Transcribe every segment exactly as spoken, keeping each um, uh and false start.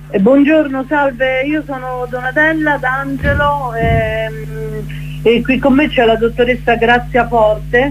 Eh, buongiorno, salve, io sono Donatella D'Angelo ehm, e qui con me c'è la dottoressa Grazia Forte.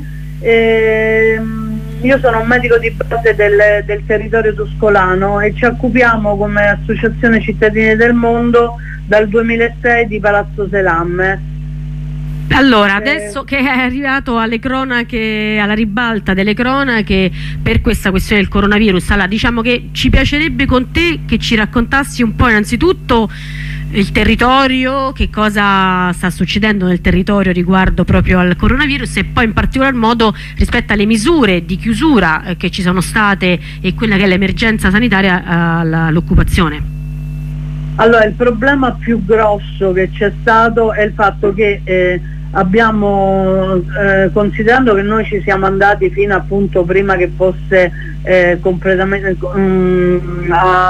ehm, io sono un medico di base del, del territorio tuscolano e ci occupiamo come Associazione Cittadini del Mondo dal duemilasei di Palazzo Selam. Allora, adesso che è arrivato alle cronache, alla ribalta delle cronache per questa questione del coronavirus, allora diciamo che ci piacerebbe con te che ci raccontassi un po' innanzitutto il territorio, che cosa sta succedendo nel territorio riguardo proprio al coronavirus e poi in particolar modo rispetto alle misure di chiusura eh, che ci sono state e quella che è l'emergenza sanitaria all'occupazione. Allora, il problema più grosso che c'è stato è il fatto che eh, abbiamo, eh, considerando che noi ci siamo andati fino appunto prima che fosse eh, completamente um,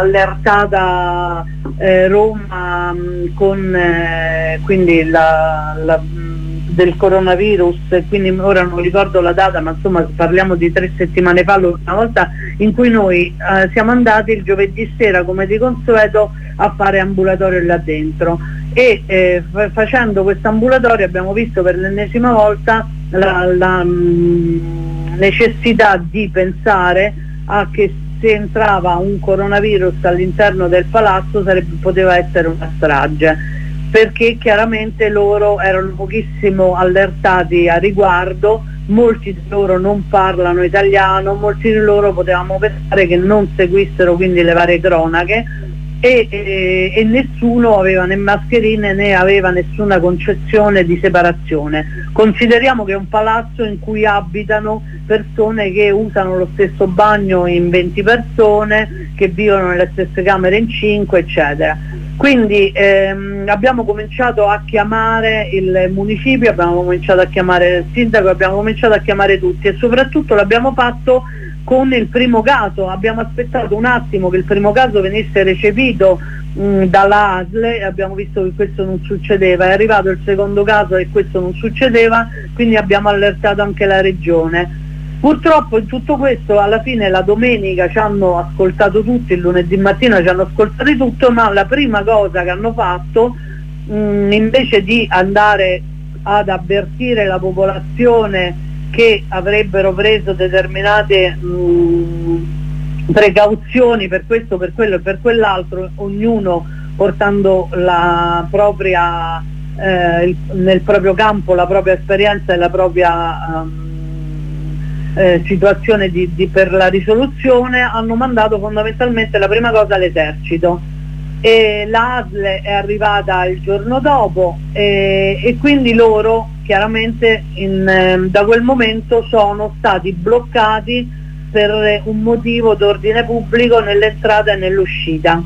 allertata eh, Roma um, con eh, quindi la, la, del coronavirus, quindi ora non ricordo la data, ma insomma parliamo di tre settimane fa, l'ultima volta in cui noi eh, siamo andati il giovedì sera come di consueto a fare ambulatorio là dentro e eh, facendo questo ambulatorio abbiamo visto per l'ennesima volta la, la mh, necessità di pensare a che se entrava un coronavirus all'interno del palazzo sarebbe, poteva essere una strage, perché chiaramente loro erano pochissimo allertati a riguardo, molti di loro non parlano italiano, molti di loro potevamo pensare che non seguissero quindi le varie cronache e, e, e nessuno aveva né mascherine né aveva nessuna concezione di separazione. Consideriamo che è un palazzo in cui abitano persone che usano lo stesso bagno in venti persone, che vivono nelle stesse camere in cinque, eccetera. Quindi ehm, abbiamo cominciato a chiamare il municipio, abbiamo cominciato a chiamare il sindaco, abbiamo cominciato a chiamare tutti e soprattutto l'abbiamo fatto con il primo caso. Abbiamo aspettato un attimo che il primo caso venisse recepito mh, dalla A S L e abbiamo visto che questo non succedeva. È arrivato il secondo caso e questo non succedeva, quindi abbiamo allertato anche la regione. Purtroppo in tutto questo alla fine la domenica ci hanno ascoltato tutti, il lunedì mattina ci hanno ascoltato tutto, ma la prima cosa che hanno fatto mh, invece di andare ad avvertire la popolazione che avrebbero preso determinate mh, precauzioni per questo, per quello e per quell'altro, ognuno portando la propria, eh, il, nel proprio campo la propria esperienza e la propria um, eh, situazione di, di, per la risoluzione, hanno mandato fondamentalmente la prima cosa l'esercito. E la A S L è arrivata il giorno dopo e, e quindi loro chiaramente in, eh, da quel momento sono stati bloccati per un motivo d'ordine pubblico nell'entrata e nell'uscita.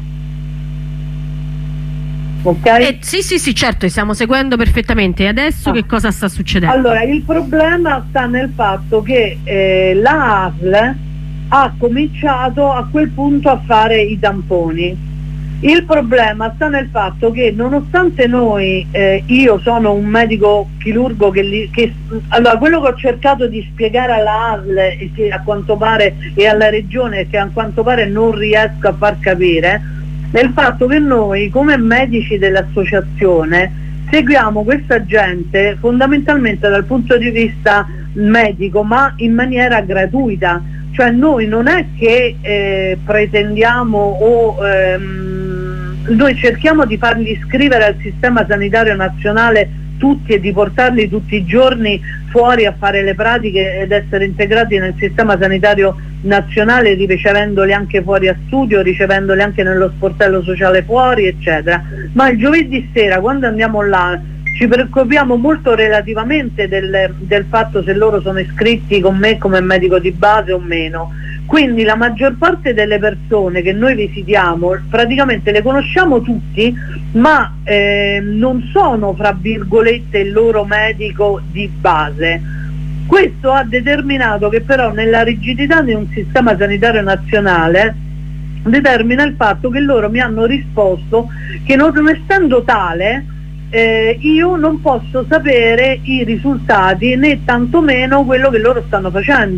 Okay? Eh, sì sì sì, certo, stiamo seguendo perfettamente. E adesso ah. che cosa sta succedendo? Allora, il problema sta nel fatto che eh, la A S L ha cominciato a quel punto a fare i tamponi. Il problema sta nel fatto che nonostante noi, eh, io sono un medico chirurgo che, li, che allora quello che ho cercato di spiegare alla A S L e che a quanto pare e alla regione che a quanto pare non riesco a far capire è il fatto che noi come medici dell'associazione seguiamo questa gente fondamentalmente dal punto di vista medico, ma in maniera gratuita. Cioè noi non è che eh, pretendiamo o ehm, noi cerchiamo di farli iscrivere al sistema sanitario nazionale tutti e di portarli tutti i giorni fuori a fare le pratiche ed essere integrati nel sistema sanitario nazionale, ricevendoli anche fuori a studio, ricevendoli anche nello sportello sociale fuori, eccetera. Ma il giovedì sera quando andiamo là ci preoccupiamo molto relativamente del, del fatto se loro sono iscritti con me come medico di base o meno. Quindi la maggior parte delle persone che noi visitiamo praticamente le conosciamo tutti, ma eh, non sono fra virgolette il loro medico di base. Questo ha determinato che però nella rigidità di un sistema sanitario nazionale determina il fatto che loro mi hanno risposto che non essendo tale Eh, io non posso sapere i risultati né tantomeno quello che loro stanno facendo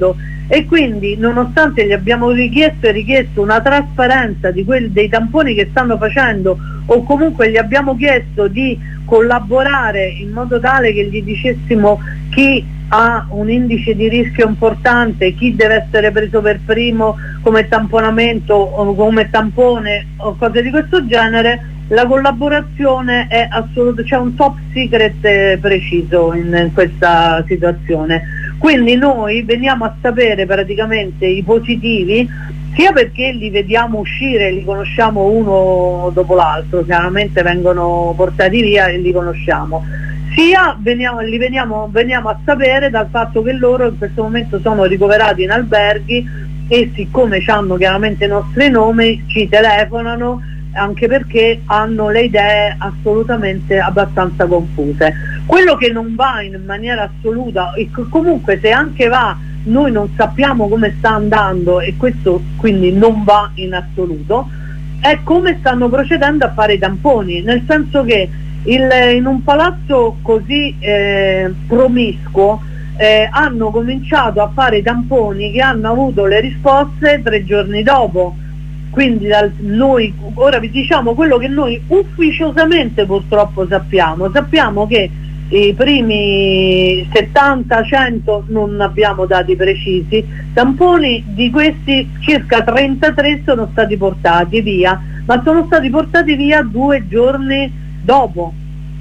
e quindi nonostante gli abbiamo richiesto e richiesto una trasparenza di quelli, dei tamponi che stanno facendo, o comunque gli abbiamo chiesto di collaborare in modo tale che gli dicessimo chi ha un indice di rischio importante, chi deve essere preso per primo come tamponamento o come tampone o cose di questo genere, la collaborazione è assoluta, c'è un top secret eh, preciso in, in questa situazione. Quindi noi veniamo a sapere praticamente i positivi, sia perché li vediamo uscire, li conosciamo uno dopo l'altro, chiaramente vengono portati via e li conosciamo, sia veniamo, li veniamo, veniamo a sapere dal fatto che loro in questo momento sono ricoverati in alberghi e siccome hanno chiaramente i nostri nomi ci telefonano, anche perché hanno le idee assolutamente abbastanza confuse. Quello che non va in maniera assoluta, e comunque se anche va noi non sappiamo come sta andando, e questo quindi non va in assoluto, è come stanno procedendo a fare i tamponi, nel senso che il, in un palazzo così eh, promiscuo eh, hanno cominciato a fare i tamponi che hanno avuto le risposte tre giorni dopo. Quindi dal, noi ora vi diciamo quello che noi ufficiosamente purtroppo sappiamo, sappiamo che i primi settanta cento non abbiamo dati precisi, tamponi di questi circa trentatré sono stati portati via, ma sono stati portati via due giorni dopo.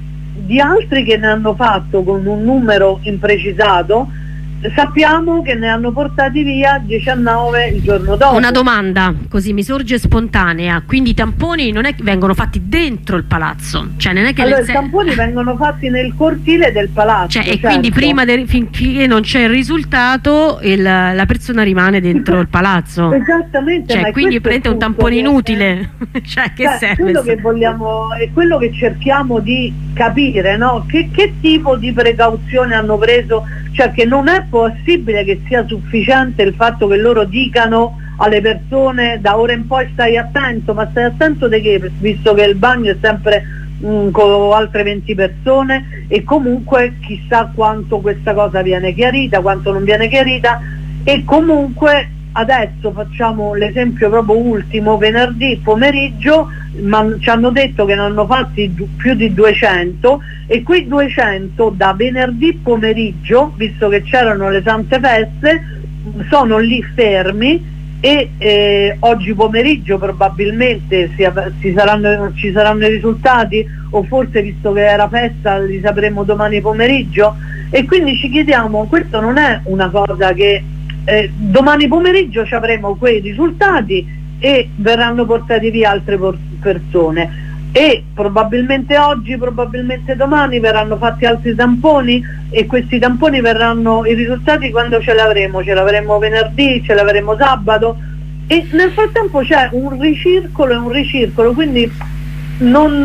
Di altri che ne hanno fatto con un numero imprecisato sappiamo che ne hanno portati via diciannove il giorno dopo. Una domanda così mi sorge spontanea, quindi i tamponi non è che vengono fatti dentro il palazzo, cioè non è che allora le... i tamponi vengono fatti nel cortile del palazzo, cioè, certo. E quindi prima de... finché non c'è il risultato il, la persona rimane dentro il palazzo, esattamente, cioè, ma quindi prende un tampone che... inutile cioè che cioè, serve? Quello che vogliamo è quello che cerchiamo di capire, no? Che, che tipo di precauzione hanno preso, cioè che non è possibile che sia sufficiente il fatto che loro dicano alle persone da ora in poi stai attento, ma stai attento di che? Visto che il bagno è sempre mh, con altre venti persone e comunque chissà quanto questa cosa viene chiarita, quanto non viene chiarita, e comunque adesso facciamo l'esempio proprio ultimo, venerdì pomeriggio ma ci hanno detto che ne hanno fatti più di duecento e quei duecento da venerdì pomeriggio, visto che c'erano le sante feste, sono lì fermi e eh, oggi pomeriggio probabilmente si, si saranno, ci saranno i risultati, o forse visto che era festa li sapremo domani pomeriggio, e quindi ci chiediamo, questo non è una cosa che eh, domani pomeriggio ci avremo quei risultati e verranno portati via altre persone e probabilmente oggi, probabilmente domani verranno fatti altri tamponi e questi tamponi verranno, i risultati quando ce l'avremo? Ce l'avremo venerdì, ce l'avremo sabato, e nel frattempo c'è un ricircolo e un ricircolo, quindi non,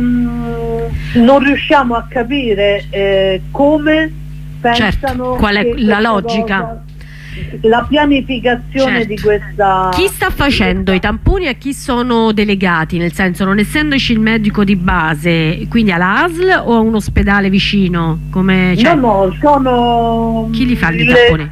ehm, non riusciamo a capire eh, come pensano, certo, qual è la logica cosa, la pianificazione, certo, di questa... Chi sta facendo i tamponi, a chi sono delegati? Nel senso, non essendoci il medico di base, quindi alla A S L o a un ospedale vicino? Come, cioè... No, no, sono... Chi li fa i il, tamponi?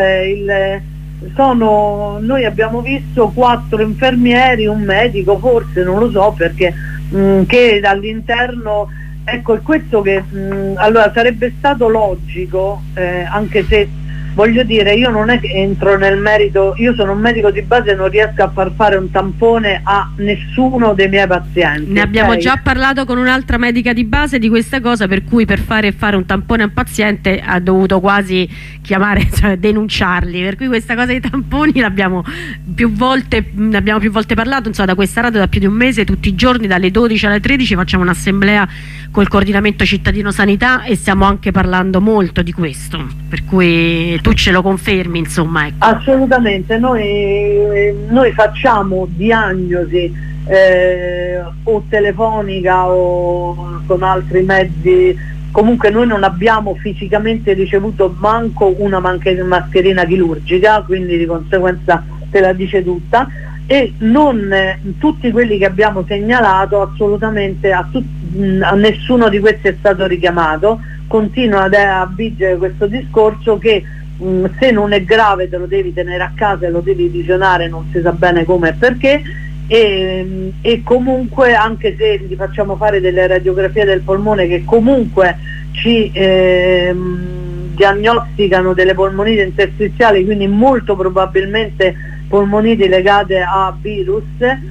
Il, sono, noi abbiamo visto quattro infermieri, un medico forse, non lo so perché, mh, che all'interno... Ecco, è questo che... Mh, allora sarebbe stato logico, eh, anche se... Voglio dire, io non è che entro nel merito, io sono un medico di base e non riesco a far fare un tampone a nessuno dei miei pazienti. Ne abbiamo okay? già parlato con un'altra medica di base di questa cosa, per cui per fare fare un tampone a un paziente ha dovuto quasi chiamare, cioè, denunciarli, per cui questa cosa dei tamponi l'abbiamo più volte, ne abbiamo più volte parlato, insomma, da questa radio da più di un mese, tutti i giorni dalle dodici alle tredici facciamo un'assemblea col coordinamento cittadino sanità e stiamo anche parlando molto di questo, per cui tu ce lo confermi, insomma, ecco. Assolutamente, noi, noi facciamo diagnosi eh, o telefonica o con altri mezzi, comunque noi non abbiamo fisicamente ricevuto manco una mascherina chirurgica, quindi di conseguenza te la dice tutta, e non eh, tutti quelli che abbiamo segnalato assolutamente a, mh, a nessuno di questi è stato richiamato. Continua ad, a vigere questo discorso che mh, se non è grave te lo devi tenere a casa e lo devi visionare, non si sa bene come e perché, e, e comunque anche se gli facciamo fare delle radiografie del polmone che comunque ci ehm, diagnosticano delle polmoniti interstiziali, quindi molto probabilmente polmoniti legate a virus,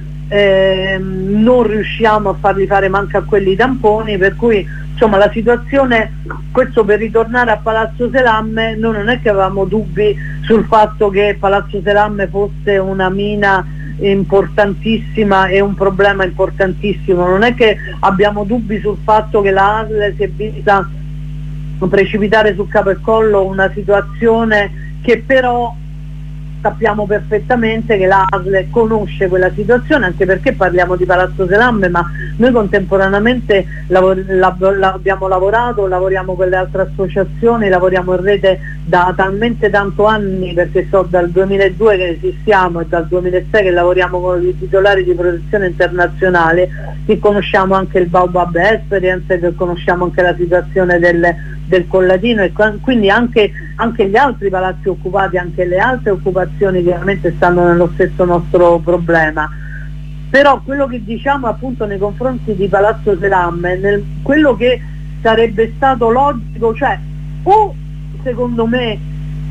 ehm, non riusciamo a fargli fare manco a quelli tamponi, per cui insomma la situazione, questo per ritornare a Palazzo Selamme, noi non è che avevamo dubbi sul fatto che Palazzo Selamme fosse una mina importantissima e un problema importantissimo, non è che abbiamo dubbi sul fatto che la A S L si è vista precipitare sul capo e collo una situazione che però sappiamo perfettamente che la A S L conosce quella situazione, anche perché parliamo di Palazzo Selamme, ma noi contemporaneamente lavor lav abbiamo lavorato, lavoriamo con le altre associazioni, lavoriamo in rete da talmente tanto anni, perché so dal duemiladue che esistiamo e dal duemilasei che lavoriamo con i titolari di protezione internazionale, che conosciamo anche il Baobab Experience, che conosciamo anche la situazione del, del Collatino, e quindi anche, anche gli altri palazzi occupati, anche le altre occupazioni chiaramente stanno nello stesso nostro problema. Però quello che diciamo appunto nei confronti di Palazzo Selamme, nel, quello che sarebbe stato logico, cioè o secondo me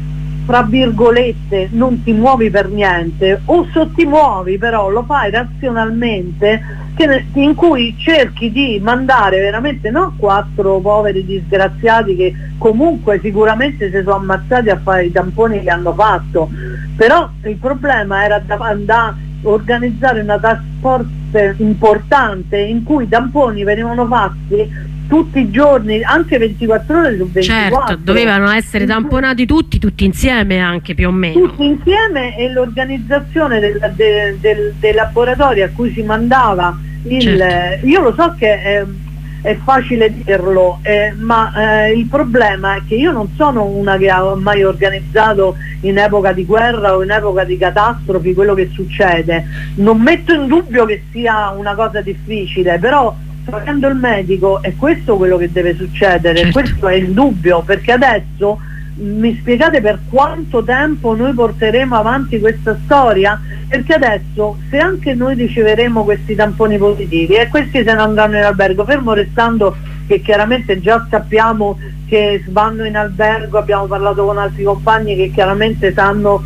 fra virgolette non ti muovi per niente, o se ti muovi però lo fai razionalmente, che, in cui cerchi di mandare veramente non quattro poveri disgraziati che comunque sicuramente si sono ammazzati a fare i tamponi che hanno fatto, però il problema era da, da organizzare una task force importante in cui i tamponi venivano fatti tutti i giorni, anche ventiquattro ore su ventiquattro. Certo, dovevano essere tamponati tutti, tutti insieme anche più o meno. Tutti insieme, e l'organizzazione del, del, del, dei laboratori a cui si mandava il... Certo. Io lo so che è, è facile dirlo, eh, ma eh, il problema è che io non sono una che ha mai organizzato in epoca di guerra o in epoca di catastrofi quello che succede. Non metto in dubbio che sia una cosa difficile, però facendo il medico è questo quello che deve succedere, certo. Questo è il dubbio, perché adesso mi spiegate per quanto tempo noi porteremo avanti questa storia? Perché adesso se anche noi riceveremo questi tamponi positivi e questi se ne andranno in albergo, fermo restando che chiaramente già sappiamo che vanno in albergo, abbiamo parlato con altri compagni che chiaramente sanno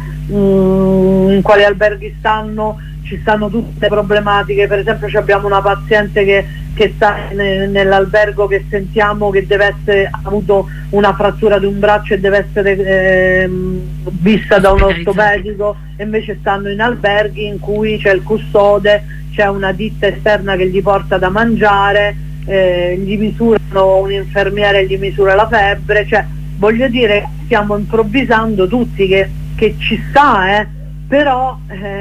mh, in quali alberghi stanno, ci stanno tutte le problematiche. Per esempio abbiamo una paziente che, che sta ne, nell'albergo che sentiamo che deve essere, ha avuto una frattura di un braccio e deve essere eh, vista da un ortopedico, e invece stanno in alberghi in cui c'è il custode, c'è una ditta esterna che gli porta da mangiare, eh, gli misurano, un infermiere gli misura la febbre, cioè voglio dire stiamo improvvisando tutti, che, che ci sta, eh, però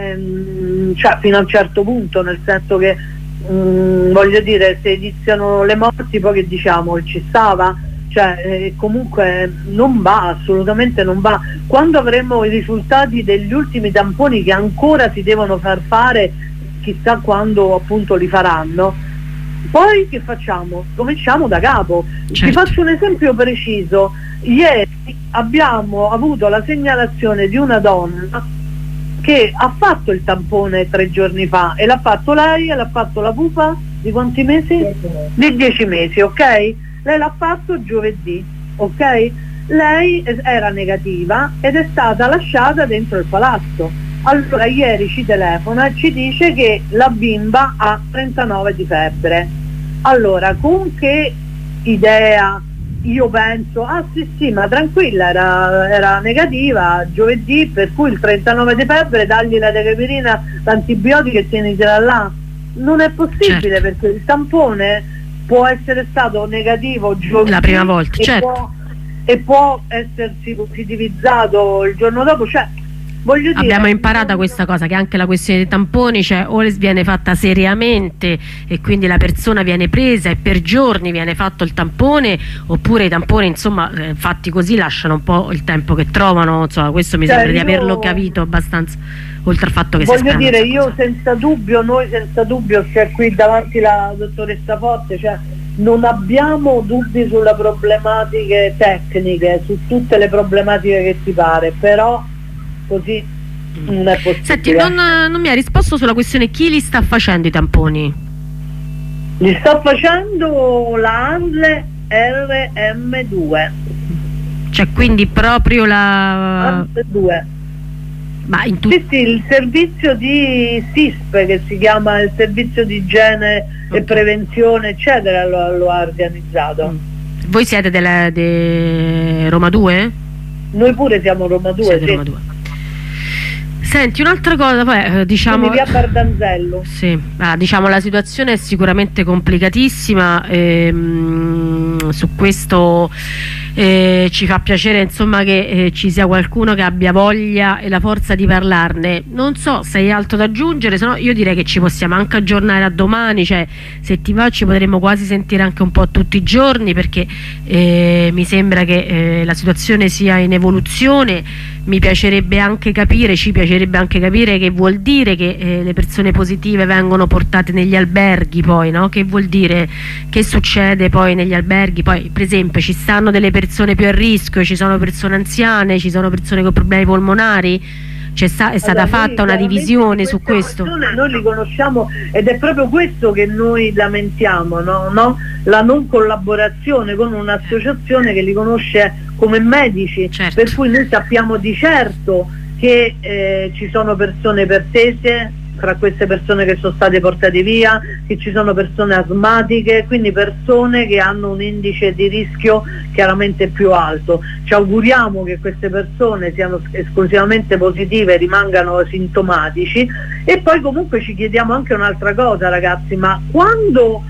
ehm, cioè, fino a un certo punto, nel senso che mh, voglio dire, se iniziano le morti poi che diciamo, ci stava, cioè eh, comunque non va, assolutamente non va. Quando avremo i risultati degli ultimi tamponi che ancora si devono far fare, chissà quando appunto li faranno, poi che facciamo? Cominciamo da capo. Certo. Ti faccio un esempio preciso: ieri abbiamo avuto la segnalazione di una donna che ha fatto il tampone tre giorni fa, e l'ha fatto lei, e l'ha fatto la pupa di quanti mesi? Di dieci mesi, ok? Lei l'ha fatto giovedì, ok? Lei era negativa ed è stata lasciata dentro il palazzo. Allora ieri ci telefona e ci dice che la bimba ha trentanove di febbre. Allora con che idea io penso, ah sì sì, ma tranquilla, era, era negativa giovedì, per cui il trentanove di febbre, dagli la decapirina, l'antibiotico e tienitela là. Non è possibile, certo. Perché il tampone può essere stato negativo giovedì la prima volta, e, certo. può, e può essersi positivizzato il giorno dopo, cioè voglio dire, abbiamo imparato questa cosa, che anche la questione dei tamponi, cioè o viene fatta seriamente e quindi la persona viene presa e per giorni viene fatto il tampone, oppure i tamponi insomma eh, fatti così lasciano un po' il tempo che trovano, insomma questo mi cioè, sembra io... di averlo capito abbastanza, oltre al fatto che voglio dire io cosa. senza dubbio, noi senza dubbio c'è qui davanti la dottoressa Forte, cioè non abbiamo dubbi sulle problematiche tecniche, su tutte le problematiche che ti pare, però così non è possibile. Senti, non, non mi ha risposto sulla questione chi li sta facendo i tamponi? Li sta facendo la ANSL R M due. Cioè quindi proprio la... ANSL due. Ma in tu... Sì, sì, il servizio di S I S P, che si chiama il servizio di igiene okay. e prevenzione eccetera, lo, lo ha organizzato. Voi siete della, de Roma due? Noi pure siamo Roma due, sì. Roma due. Senti, un'altra cosa, poi, diciamo, via Bardanzello. Sì, ah, diciamo la situazione è sicuramente complicatissima, ehm, su questo eh, ci fa piacere insomma che eh, ci sia qualcuno che abbia voglia e la forza di parlarne. Non so se hai altro da aggiungere, se no io direi che ci possiamo anche aggiornare a domani, cioè se ti va ci potremmo quasi sentire anche un po' tutti i giorni, perché eh, mi sembra che eh, la situazione sia in evoluzione. Mi piacerebbe anche capire, ci piacerebbe anche capire che vuol dire che eh, le persone positive vengono portate negli alberghi poi, no? Che vuol dire, che succede poi negli alberghi? Poi per esempio ci stanno delle persone più a rischio, ci sono persone anziane, ci sono persone con problemi polmonari, c'è sta, è stata allora, fatta una divisione su questo? Noi li conosciamo ed è proprio questo che noi lamentiamo, no? No? La non collaborazione con un'associazione che li conosce come medici, certo. Per cui noi sappiamo di certo che eh, ci sono persone pertese fra queste persone che sono state portate via, che ci sono persone asmatiche, quindi persone che hanno un indice di rischio chiaramente più alto. Ci auguriamo che queste persone siano esclusivamente positive e rimangano sintomatici. E poi comunque ci chiediamo anche un'altra cosa, ragazzi, ma quando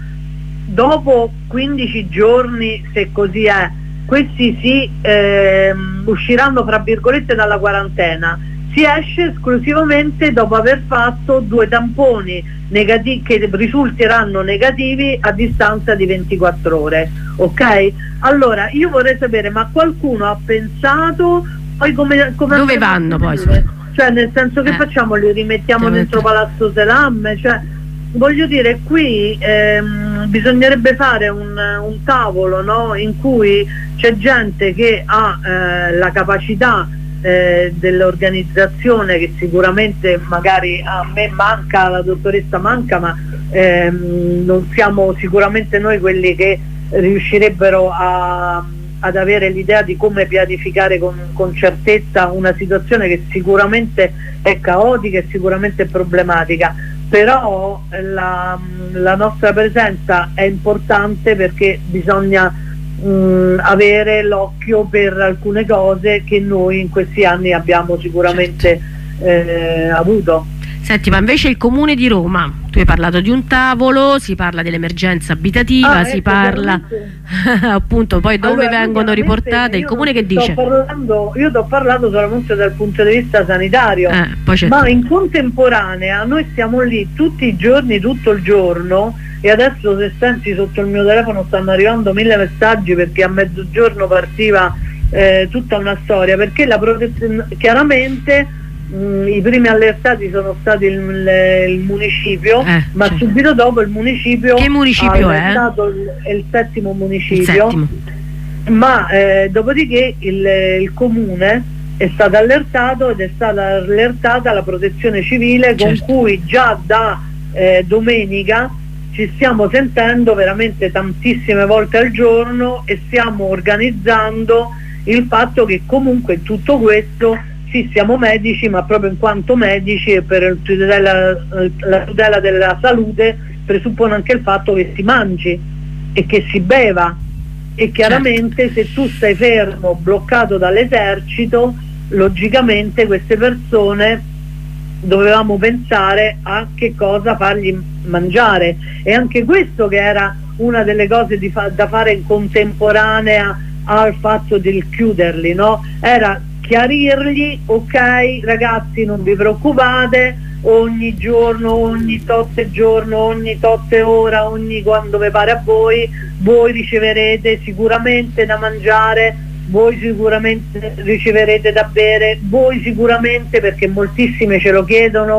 dopo quindici giorni, se così è, questi si ehm, usciranno fra virgolette dalla quarantena, si esce esclusivamente dopo aver fatto due tamponi negativi che risulteranno negativi a distanza di ventiquattro ore, ok? Allora io vorrei sapere, ma qualcuno ha pensato poi come, come dove vanno poi? Cioè nel senso che eh. facciamo, li rimettiamo dentro Palazzo Selam? Cioè voglio dire, qui ehm, bisognerebbe fare un, un tavolo, no? In cui c'è gente che ha eh, la capacità eh, dell'organizzazione, che sicuramente magari a me manca, la dottoressa manca, ma ehm, non siamo sicuramente noi quelli che riuscirebbero a, ad avere l'idea di come pianificare con, con certezza una situazione che sicuramente è caotica e sicuramente è problematica. Però la, la nostra presenza è importante perché bisogna mh, avere l'occhio per alcune cose che noi in questi anni abbiamo sicuramente eh, avuto. Senti, ma invece il Comune di Roma, tu hai parlato di un tavolo, si parla dell'emergenza abitativa, ah, si ecco, parla appunto poi dove allora, vengono riportate, il Comune che dice? Parlando, io sto parlando solamente dal punto di vista sanitario, eh, ma in contemporanea noi stiamo lì tutti i giorni, tutto il giorno, e adesso se senti sotto il mio telefono stanno arrivando mille messaggi perché a mezzogiorno partiva eh, tutta una storia, perché la protezione chiaramente Mm, i primi allertati sono stati il, il, il municipio, eh, ma certo. subito dopo il municipio, che municipio ha allertato è? Il, è il settimo municipio, il settimo. Ma eh, dopodiché il, il comune è stato allertato ed è stata allertata la protezione civile, certo. con cui già da eh, domenica ci stiamo sentendo veramente tantissime volte al giorno e stiamo organizzando il fatto che comunque tutto questo, sì, siamo medici, ma proprio in quanto medici e per tutela, la tutela della salute presuppone anche il fatto che si mangi e che si beva, e chiaramente certo. se tu stai fermo, bloccato dall'esercito, logicamente queste persone dovevamo pensare a che cosa fargli mangiare, e anche questo che era una delle cose di fa da fare in contemporanea al fatto del chiuderli, no? Era chiarirgli, ok ragazzi, non vi preoccupate, ogni giorno, ogni totte giorno, ogni totte ora, ogni quando vi pare a voi, voi riceverete sicuramente da mangiare, voi sicuramente riceverete da bere, voi sicuramente, perché moltissime ce lo chiedono,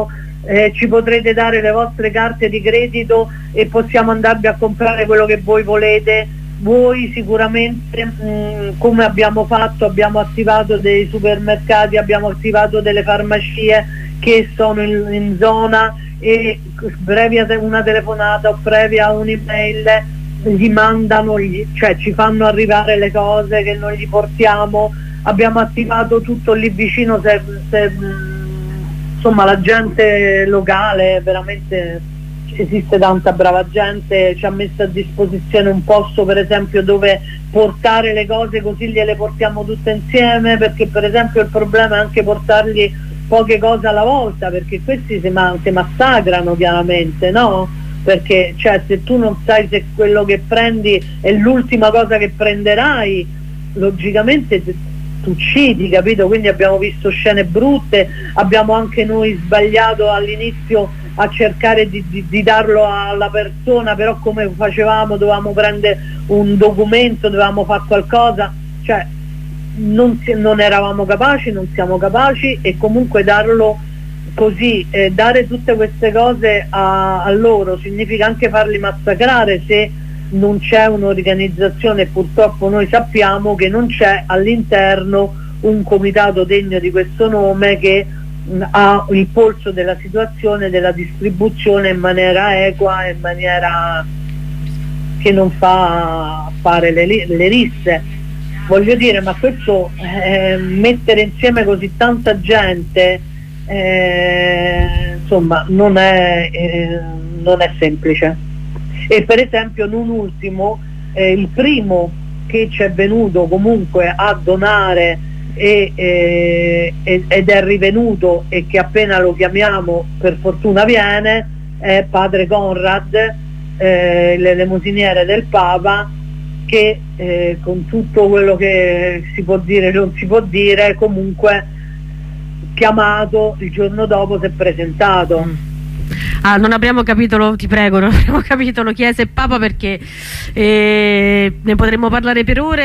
eh, ci potrete dare le vostre carte di credito e possiamo andarvi a comprare quello che voi volete. Voi sicuramente, mh, come abbiamo fatto, abbiamo attivato dei supermercati, abbiamo attivato delle farmacie che sono in, in zona, e previa una telefonata o previa un'email gli mandano, gli, cioè ci fanno arrivare le cose che noi gli portiamo. Abbiamo attivato tutto lì vicino, se, se, mh, insomma la gente locale, veramente esiste tanta brava gente, ci ha messo a disposizione un posto per esempio dove portare le cose, così gliele portiamo tutte insieme, perché per esempio il problema è anche portargli poche cose alla volta, perché questi si, ma si massacrano chiaramente, no? Perché cioè, se tu non sai se quello che prendi è l'ultima cosa che prenderai, logicamente tu uccidi, capito? Quindi abbiamo visto scene brutte, abbiamo anche noi sbagliato all'inizio a cercare di, di, di darlo alla persona, però come facevamo? Dovevamo prendere un documento, dovevamo fare qualcosa, cioè non, non eravamo capaci, non siamo capaci, e comunque darlo così, eh, dare tutte queste cose a, a loro significa anche farli massacrare se non c'è un'organizzazione. Purtroppo noi sappiamo che non c'è all'interno un comitato degno di questo nome che mh, ha il polso della situazione, della distribuzione in maniera equa, in maniera che non fa fare le, le risse. Voglio dire, ma questo eh, mettere insieme così tanta gente eh, insomma non è, eh, non è semplice. E per esempio non ultimo eh, il primo che ci è venuto comunque a donare e, eh, ed è rivenuto, e che appena lo chiamiamo per fortuna viene, è padre Conrad, eh, l'elemosiniere del Papa, che eh, con tutto quello che si può dire e non si può dire, comunque chiamato il giorno dopo si è presentato. Mm. Ah, non abbiamo capito, ti prego, non abbiamo capito lo chiese Papa, perché eh, ne potremmo parlare per ore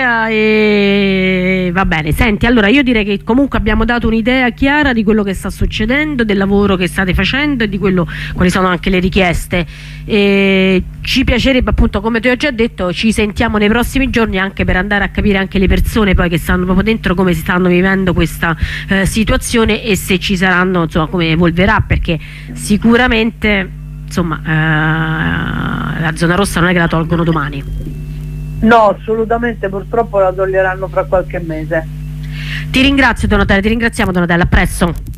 e va bene. Senti, allora io direi che comunque abbiamo dato un'idea chiara di quello che sta succedendo, del lavoro che state facendo e di quello, quali sono anche le richieste. E ci piacerebbe, appunto, come ti ho già detto, ci sentiamo nei prossimi giorni anche per andare a capire anche le persone poi che stanno proprio dentro come si stanno vivendo questa eh, situazione, e se ci saranno, insomma, come evolverà, perché sicuramente insomma eh, la zona rossa non è che la tolgono domani. No, assolutamente, purtroppo la toglieranno fra qualche mese. Ti ringrazio Donatella, ti ringraziamo Donatella, a presto.